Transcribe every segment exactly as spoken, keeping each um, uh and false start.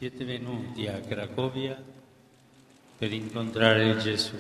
Siete venuti a Cracovia per incontrare Gesù.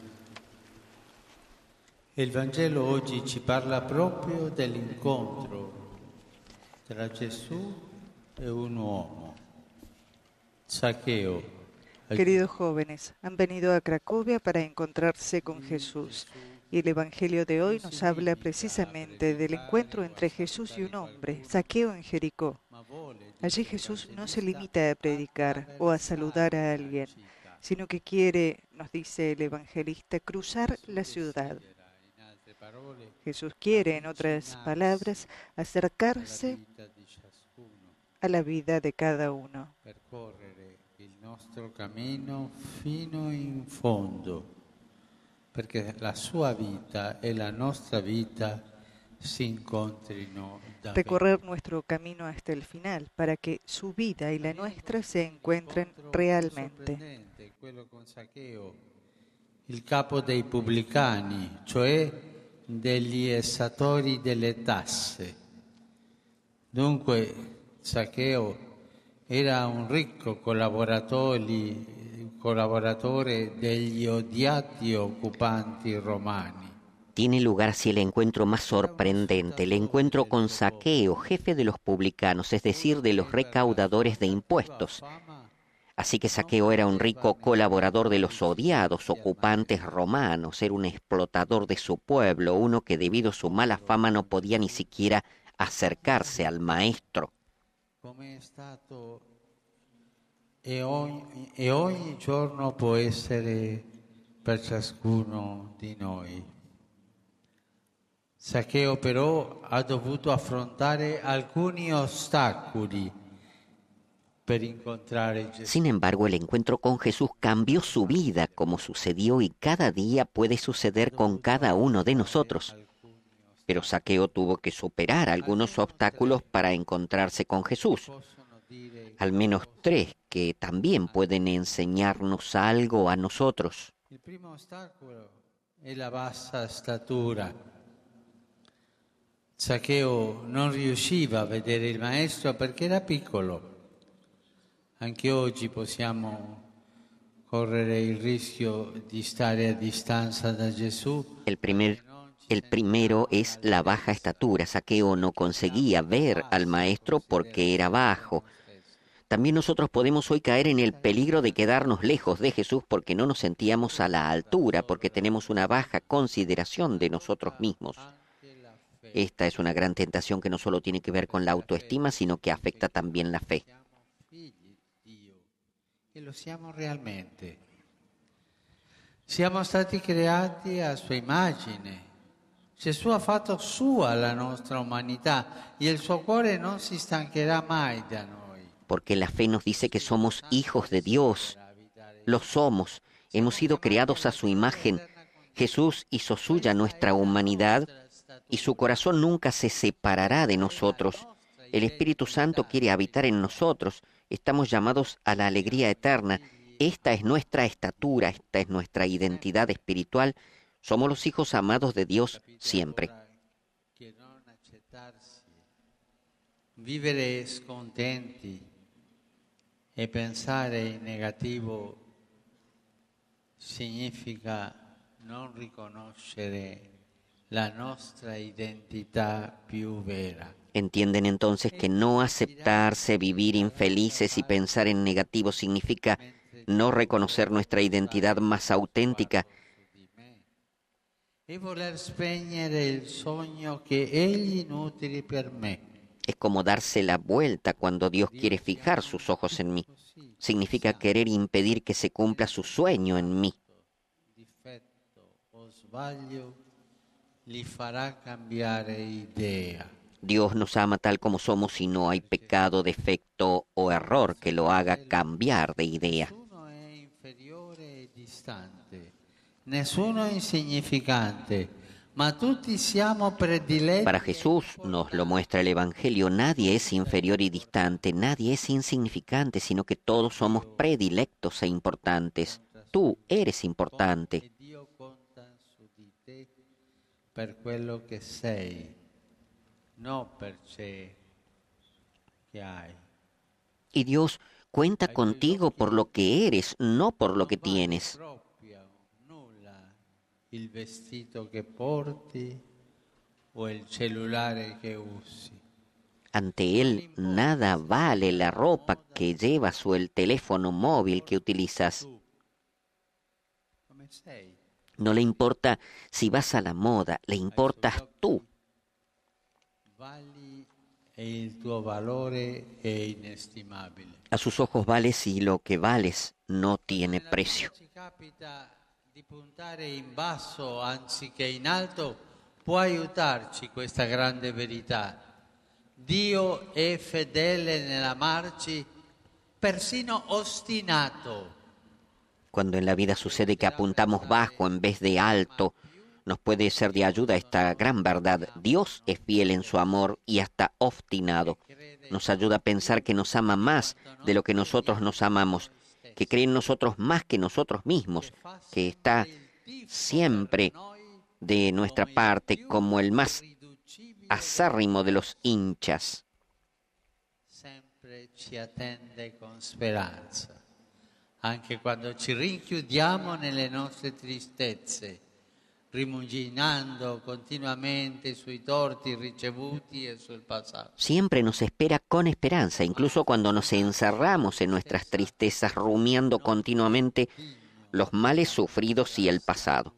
E il Vangelo oggi ci parla proprio dell'incontro tra Gesù e un uomo, Zaccheo. Queridos jóvenes, han venido a Cracovia para encontrarse con Jesús. Y el Evangelio de hoy nos habla precisamente del encuentro entre Jesús y un hombre, Zaqueo en Jericó. Allí Jesús no se limita a predicar o a saludar a alguien, sino que quiere, nos dice el evangelista, cruzar la ciudad. Jesús quiere, en otras palabras, acercarse a la vida de cada uno. Percorrere il nostro cammino fino in fondo, perché la sua vita e la nostra vita si incontrino davvero. Recorrer nuestro camino hasta el final, para que su vida y la nuestra se encuentren realmente. Quello con Zaccheo, il capo dei pubblicani, cioè degli essatori delle tasse. Dunque Zaccheo era un ricco collaboratore, collaboratore degli odiati occupanti romani. Tiene lugar así el encuentro más sorprendente, el encuentro con Zaqueo, jefe de los publicanos, es decir, de los recaudadores de impuestos. Así que Zaqueo era un rico colaborador de los odiados ocupantes romanos, era un explotador de su pueblo, uno que debido a su mala fama no podía ni siquiera acercarse al maestro. Come è stato e ogni, e ogni giorno può essere per ciascuno di noi. Zaccheo però ha dovuto affrontare alcuni ostacoli per incontrare Gesù. Sin embargo, el encuentro con Jesús cambió su vida, como sucedió y cada día puede suceder con cada uno de nosotros. Pero Zaqueo tuvo que superar algunos obstáculos para encontrarse con Jesús. Al menos tres que también pueden enseñarnos algo a nosotros. Il primo ostacolo è la bassa statura. Zaccheo non riusciva a vedere il maestro perché era piccolo. Anche oggi possiamo correre il rischio di stare a distanza da Gesù. El primer El primero es la baja estatura. Zaqueo no conseguía ver al maestro porque era bajo. También nosotros podemos hoy caer en el peligro de quedarnos lejos de Jesús porque no nos sentíamos a la altura, porque tenemos una baja consideración de nosotros mismos. Esta es una gran tentación que no solo tiene que ver con la autoestima, sino que afecta también la fe. E lo siamo realmente. Siamo stati creati a sua immagine. Gesù ha fatto sua la nostra umanità e il suo cuore non si stancherà mai da noi. Porque la fe nos dice que somos hijos de Dios. Lo somos. Hemos sido creados a su imagen. Jesús hizo suya nuestra humanidad y su corazón nunca se separará de nosotros. El Espíritu Santo quiere habitar en nosotros. Estamos llamados a la alegría eterna. Esta es nuestra estatura, esta es nuestra identidad espiritual. Somos los hijos amados de Dios siempre. Vivere scontenti e pensare in negativo significa non riconoscere la nostra identità più vera. Entienden entonces que no aceptarse, vivir infelices y pensar en negativo significa no reconocer nuestra identidad más auténtica. E voler spegnere il sogno che egli nutri per me. Es como darse la vuelta cuando Dios quiere fijar sus ojos en mí. Significa querer impedir que se cumpla su sueño en mí. Difetto o sbaglio li farà cambiare idea. Dios nos ama tal como somos y no hay pecado, defecto o error que lo haga cambiar de idea. Nessuno è inferiore e distante, nessuno è insignificante, ma tutti siamo prediletti. Para Jesús, nos lo muestra el Evangelio, nadie es inferior y distante, nadie es insignificante, sino que todos somos predilectos e importantes. Tú eres importante. E Dio conta su di te per quello che sei, no per ciò che hai. Y Dios cuenta contigo por lo que eres, no por lo que tienes. Il vestito che porti o il cellulare che usi. Ante Él nada vale la ropa que llevas o el teléfono móvil que utilizas. No le importa si vas a la moda, le importas tú. Vali e il tuo valore è inestimabile. A sus ojos vales y lo que vales no tiene precio. Ci capita di puntare in basso anziché in alto, può aiutarci questa grande verità. Dio è fedele nell'amarci, persino ostinato. Cuando en la vida sucede que apuntamos bajo en vez de alto, nos puede ser de ayuda esta gran verdad. Dios es fiel en su amor y hasta obstinado. Nos ayuda a pensar que nos ama más de lo que nosotros nos amamos, que cree en nosotros más que nosotros mismos, que está siempre de nuestra parte como el más acérrimo de los hinchas. Sempre ci attende con speranza, anche quando ci rinchiudiamo nelle nostre tristezze, rimuginando continuamente sui torti ricevuti e sul passato. Siempre nos espera con esperanza, incluso cuando nos encerramos en nuestras tristezas, rumiando continuamente los males sufridos y el pasado.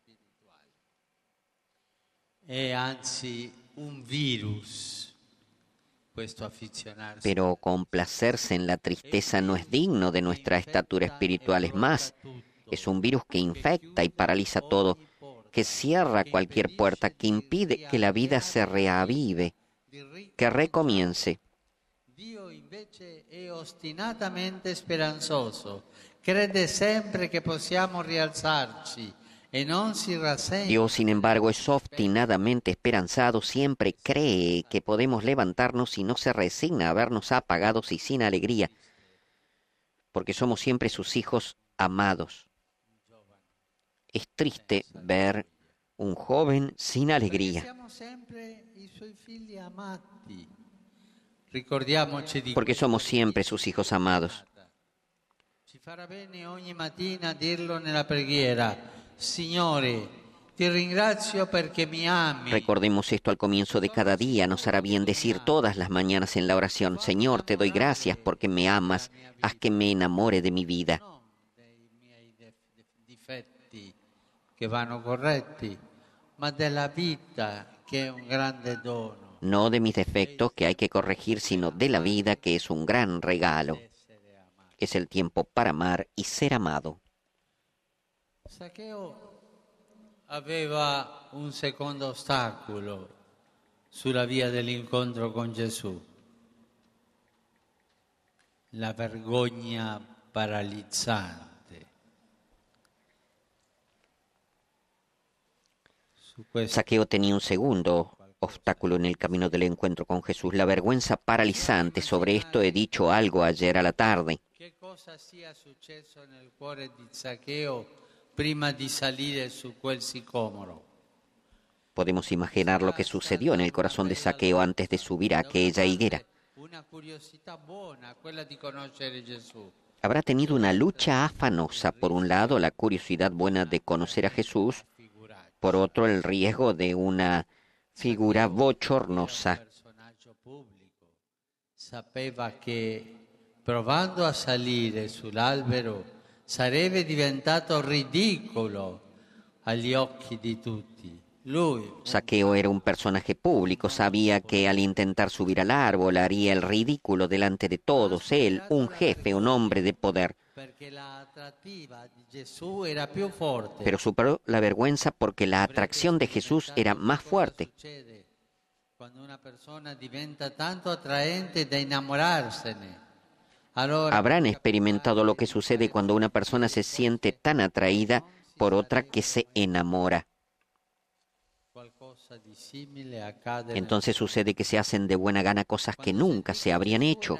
È anzi un virus questo affezionarsi. Pero complacerse en la tristeza no es digno de nuestra estatura espiritual, es más, es un virus que infecta y paraliza todo, que cierra cualquier puerta, que impide que la vida se reavive, que recomience. Dio invece è ostinatamente speranzoso, crede sempre che possiamo rialzarci e non si rassegna. Dios, sin embargo, es obstinadamente esperanzado, siempre cree que podemos levantarnos y no se resigna a vernos apagados y sin alegría, porque somos siempre sus hijos amados. Es triste ver un joven sin alegría, porque somos siempre sus hijos amados. Ci farà bene ogni mattina dirlo nella preghiera: Signore, ti ringrazio perché mi ami. Recordemos esto al comienzo de cada día. Nos hará bien decir todas las mañanas en la oración: Señor, te doy gracias porque me amas, haz que me enamore de mi vida. Che vanno corretti, ma della vita che è un grande dono. No de mis defectos que hay que corregir, sino de la vida que es un gran regalo. Es el tiempo para amar y ser amado. Zaccheo aveva un secondo ostacolo sulla via dell'incontro con Gesù: la vergogna paralizzante. Zaccheo tenía un segundo obstáculo en el camino del encuentro con Jesús, la vergüenza paralizante. Sobre esto he dicho algo ayer a la tarde. Che cosa sia successo nel cuore di Zaccheo prima di salire su quel sicomoro? Podemos imaginar lo que sucedió en el corazón de Zaccheo antes de subir a aquella higuera. Una curiosità buona, quella di conoscere Gesù. Habrá tenido una lucha afanosa. Por un lado, la curiosidad buena de conocer a Jesús. Por otro, el riesgo de una figura bochornosa. Sapeva che provando a salire sull'albero sarebbe diventato ridicolo agli occhi di tutti. Lui, Zaccheo era un personaje público, sabía que al intentar subir al árbol haría el ridículo delante de todos. Él, un jefe, un hombre de poder. Pero superó la vergüenza porque la atracción de Jesús era más fuerte. Habrán experimentado lo que sucede cuando una persona se siente tan atraída por otra que se enamora. Entonces sucede que se hacen de buena gana cosas que nunca se habrían hecho.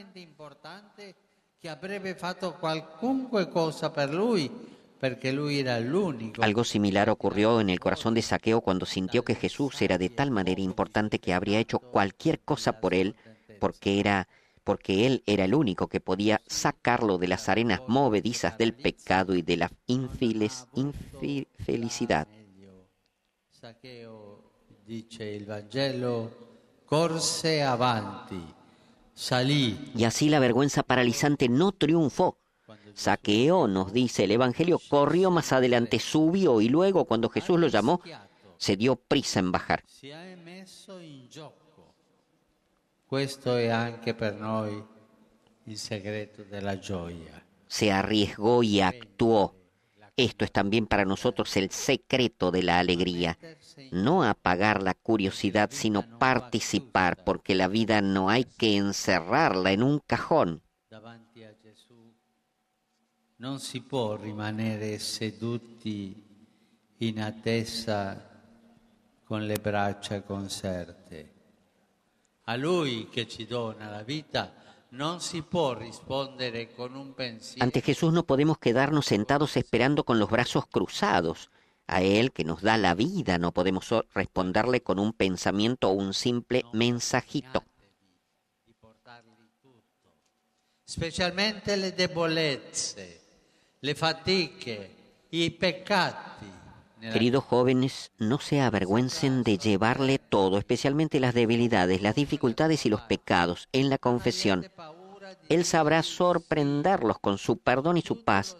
Algo similar ocurrió en el corazón de Zaccheo cuando sintió que Jesús era de tal manera importante que habría hecho cualquier cosa por él, porque era porque Él era el único que podía sacarlo de las arenas movedizas del pecado y de la infiles, infelicidad. Zaccheo, dice il Vangelo, corse avanti, salì. Y así la vergüenza paralizante no triunfó. Zaccheo, nos dice el Evangelio, corrió más adelante, subió y luego, cuando Jesús lo llamó, se dio prisa en bajar. Si ha messo in gioco. Questo è anche per noi il segreto della gioia. Se arriesgó y actuó. Esto es también para nosotros el secreto de la alegría. No apagar la curiosidad, sino participar, porque la vida no hay que encerrarla en un cajón. Davanti a Gesù non si può rimanere seduti in attesa con le braccia conserte. A Lui che ci dona la vita non si può rispondere con un pensiero. Ante Jesús no podemos quedarnos sentados esperando con los brazos cruzados. A Él que nos da la vida no podemos responderle con un pensamiento o un simple mensajito. Di portargli tutto, specialmente le debolezze, le fatiche, i peccati. Queridos jóvenes, no se avergüencen de llevarle todo, especialmente las debilidades, las dificultades y los pecados, en la confesión. Él sabrá sorprenderlos con su perdón y su paz.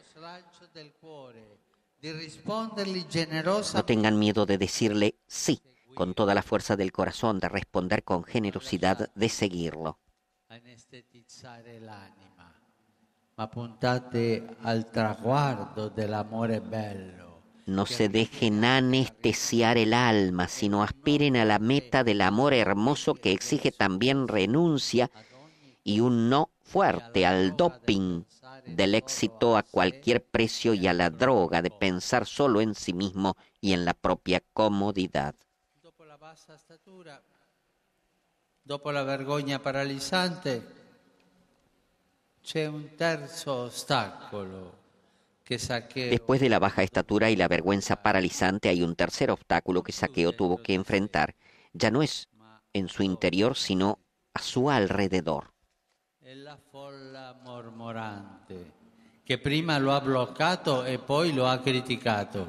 No tengan miedo de decirle sí, con toda la fuerza del corazón, de responder con generosidad, de seguirlo. Anestetizzare l'anima, ma puntate al traguardo dell'amore bello. No se dejen anestesiar el alma, sino aspiren a la meta del amor hermoso que exige también renuncia y un no fuerte al doping del éxito a cualquier precio y a la droga de pensar solo en sí mismo y en la propia comodidad. Dopo la bassa statura, dopo la vergogna paralizzante, c'è un terzo ostacolo. Después de la baja estatura y la vergüenza paralizante hay un tercer obstáculo que Zaccheo tuvo que enfrentar. Ya no es en su interior, sino a su alrededor. Es la folla mormorante, que prima lo ha bloqueado y poi lo ha criticato.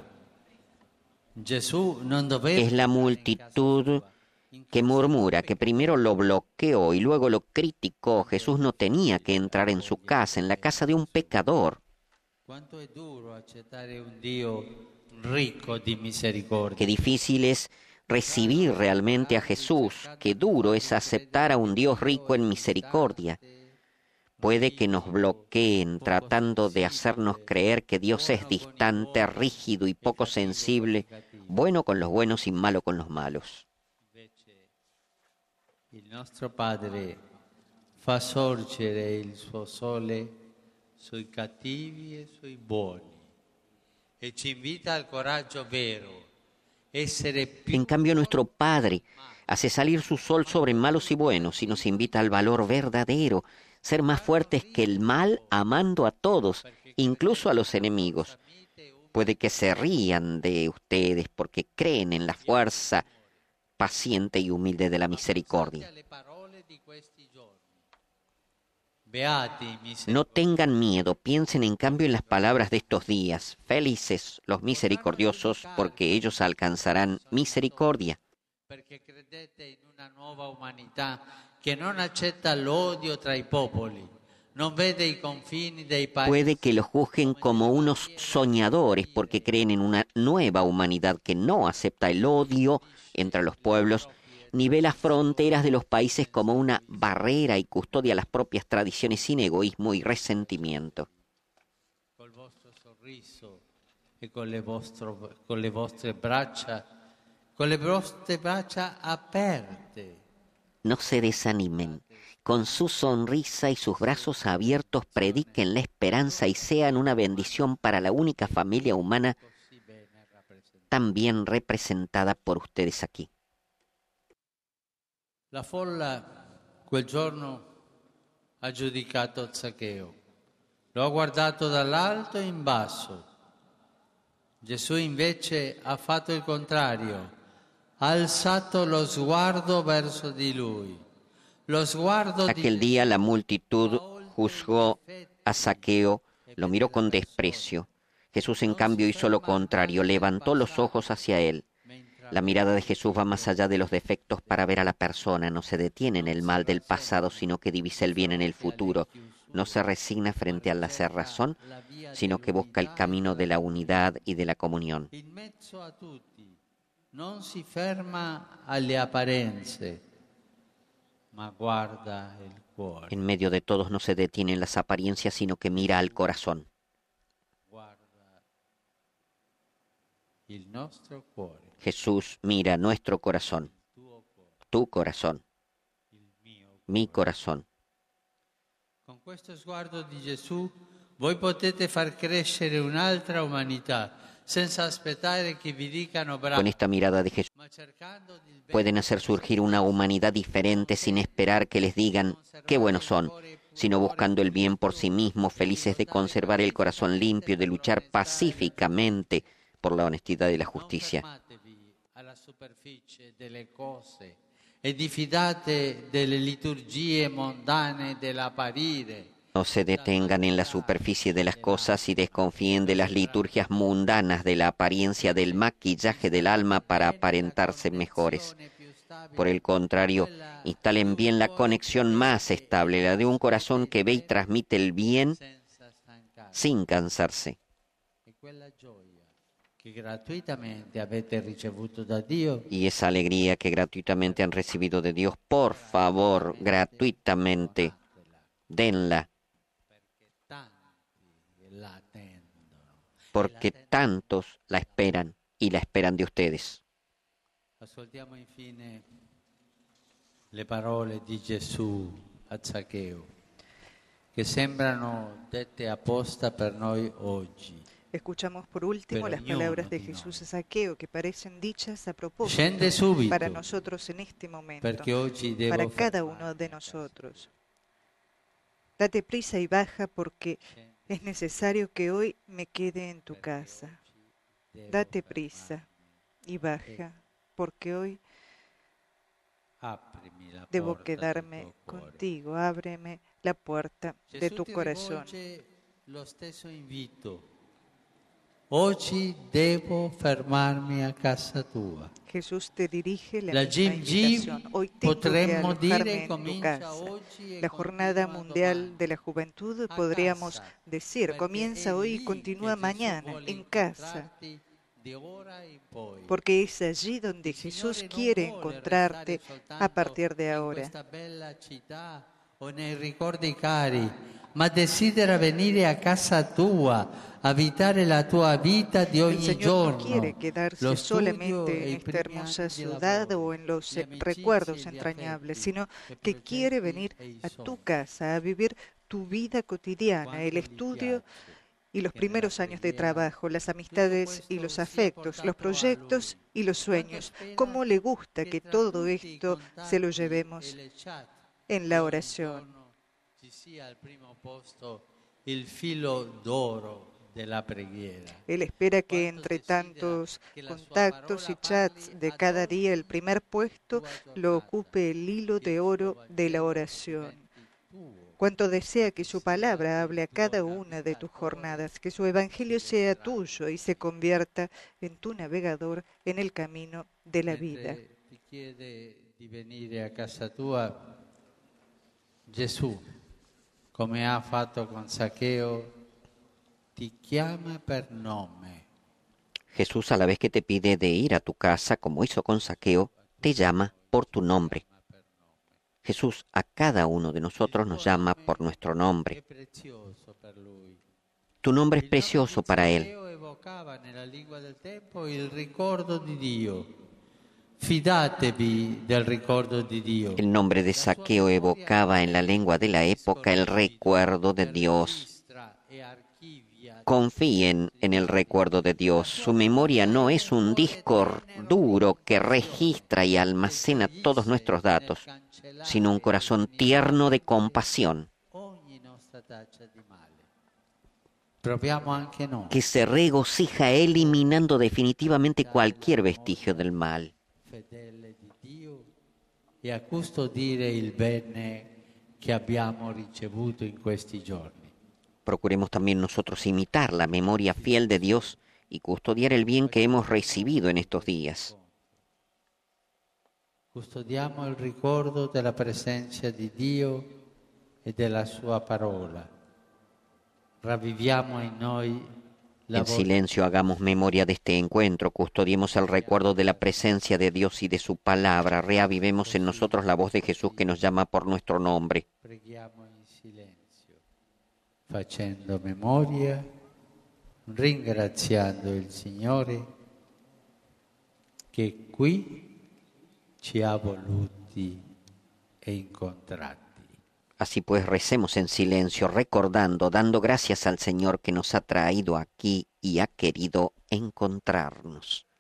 Gesù non doveva... Es la multitud que murmura, que primero lo bloqueó y luego lo criticó. Jesús no tenía que entrar en su casa, en la casa de un pecador. Quanto è duro accettare un Dio ricco di misericordia. Qué difícil es recibir realmente a Jesús. Qué duro es aceptar a un Dios rico en misericordia. Puede que nos bloqueen tratando de hacernos creer que Dios es distante, rígido y poco sensible, bueno con los buenos y malo con los malos. Il nostro Padre fa sorgere il suo sole sui cattivi e sui buoni e ci invita al coraggio vero, essere più... En cambio, nuestro Padre hace salir su sol sobre malos y buenos y nos invita al valor verdadero, ser más fuertes que el mal, amando a todos, incluso a los enemigos. Puede que se rían de ustedes porque creen en la fuerza paciente y humilde de la misericordia. No tengan miedo, piensen en cambio en las palabras de estos días. Felices los misericordiosos, porque ellos alcanzarán misericordia. Perché credete in una nuova umanità che non accetta l'odio tra i popoli, non vede i confini dei paesi. Puede que los juzguen como unos soñadores, porque creen en una nueva humanidad que no acepta el odio entre los pueblos, ni ve las fronteras de los países como una barrera y custodia las propias tradiciones sin egoísmo y resentimiento. Col vostro sorriso e con le, vostro, con le vostre braccia, con le vostre braccia aperte. No se desanimen. Con su sonrisa y sus brazos abiertos prediquen la esperanza y sean una bendición para la única familia humana tan bien representada por ustedes aquí. La folla quel giorno ha giudicato Zaccheo, lo ha guardato dall'alto in basso. Gesù invece ha fatto il contrario, ha alzato lo sguardo verso di lui, lo sguardo di Aquel día la multitud juzgó a Zaqueo, lo miró con desprecio. Jesús, en cambio, hizo lo contrario, levantó los ojos hacia él. La mirada de Jesús va más allá de los defectos para ver a la persona, no se detiene en el mal del pasado, sino que divisa el bien en el futuro. No se resigna frente a la cerrazón, sino que busca el camino de la unidad y de la comunión. In mezzo a tutti, non si ferma alle apparenze, ma guarda il cuore. En medio de todos no se detiene en las apariencias, sino que mira al corazón. Guarda il nostro cuore, Jesús mira nuestro corazón, tuo cuore, tu corazón, il mio cuore. mi corazón. Con questo sguardo di Gesù voi potete far crescere un'altra umanità, senza aspettare che vi dicano bravo, Con esta mirada de Jesús ma cercando il bene pueden hacer surgir una humanidad diferente sin esperar que les digan qué buenos son, sino buscando el bien por sí mismos, felices de conservar el corazón limpio y de luchar pacíficamente por la honestidad y la justicia. Non fermatevi alla superficie delle cose e diffidate delle liturgie mondane dell'apparire. No se detengan en la superficie de las cosas y desconfíen de las liturgias mundanas, de la apariencia del maquillaje del alma para aparentarse mejores. Por el contrario, instalen bien la conexión más estable, la de un corazón que ve y transmite el bien Senza stancarsi. sin cansarse. E quella gioia che gratuitamente avete ricevuto da Dio Y esa alegría que gratuitamente han recibido de Dios, por favor, gratuitamente, denla, tanti la attendono. porque tantos la esperan y la esperan de ustedes. Ascoltiamo infine le parole di Gesù a Zaccheo, che sembrano dette apposta per noi oggi. Escuchamos por último Pero las ni uno palabras de di Jesús a noi. Zaqueo, que parecen dichas a propósito Scende subito, para nosotros en este momento, perché oggi devo para cada fermarmi uno de a casa. nosotros. Date prisa y baja porque es necesario que hoy me quede en tu casa. Devo Date fermarmi. prisa y baja porque hoy Aprimi la debo porta del quedarme tuo cuore. contigo. Ábreme la puerta de Gesù tu ti corazón. rivolge lo stesso invito. Oggi devo fermarmi a casa tua. Jesús te dirige la La misma Jim Jim, invitación. Hoy tengo que potremmo dire, alojarme en tu comincia casa. oggi e La Jornada continua Mundial domani. de la Juventud, A podríamos casa, decir, perché comienza è hoy y lì continúa che Gesù mañana, vuole en casa, incontrarti di ora in poi. porque es allí donde Il Jesús Signore non quiere vuole encontrarte restare soltanto a partir de in ahora. questa bella città o nei ricordi cari, ma desidera venire a casa tua, abitare la tua vita di El ogni Señor no giorno. quiere quedarse Lo studio solamente e en i esta primi hermosa anni di ciudad lavoro, o en los le eh, amicizie recuerdos e gli entrañables, affetti, sino i que quiere progetti venir e i a tu sogni. casa a vivir tu vida cotidiana, el Quanto gli estudio piace y los che primeros nella años de preghiera trabajo, las tutto amistades y questo los sia afectos, los portato a proyectos Lui. y los Quanto sueños. spera Cómo le gusta che que tra todo tutti i esto se lo contatti llevemos e le chat en di la ogni oración. giorno ci sia al primo posto il filo d'oro della preghiera. Él espera que Quanto entre desidera tantos che la sua contactos y parola chats parli de ad cada ogni día el primer puesto tua lo giornata, ocupe el hilo che de il suo oro de la Vangelo oración. diventi tuo, Cuánto desea que che su sia palabra hable a il tuo cada una de tus navigatore jornadas, que su evangelio sea celestiale. tuyo y se convierta en tu navegador en el camino de la vida. Mentre ti chiede di venire a casa tua, Gesù, come ha fatto con Zaccheo, ti chiama per nome. Jesús, a la vez que te pide de ir a tu casa, como hizo con Zaqueo, te llama por tu nombre. Jesús a cada uno de nosotros nos llama por nuestro È nombre. prezioso per lui. Tu nombre es Il nome precioso di para Él. Zaccheo evocava nella lingua del tempo il ricordo di Dio. Fidatevi del ricordo di Dio. El nombre de Zaqueo evocaba en la lengua de la época el recuerdo de Dios. Confíen en el recuerdo de Dios. Su memoria no es un disco duro que registra y almacena todos nuestros datos, sino un corazón tierno de compasión Proviamo anche noi que se regocija eliminando definitivamente cualquier vestigio del mal. fedele di Dio e a custodire il bene che abbiamo ricevuto in questi giorni. Procuremos también nosotros imitar la memoria fiel de Dios y custodiar el bien que hemos recibido en estos días. Custodiamo il ricordo della presenza di Dio e della sua parola. Ravviviamo in noi la En voce silencio hagamos memoria de este encuentro, custodiemos el recuerdo de la presencia de Dios y de su palabra, reavivemos en nosotros la voz de Jesús que nos llama por nuestro nombre. Preghiamo in silenzio, facendo memoria, ringraziando il Signore che qui ci ha voluti e incontrati. Así pues, recemos en silencio, recordando, dando gracias al Señor que nos ha traído aquí y ha querido encontrarnos.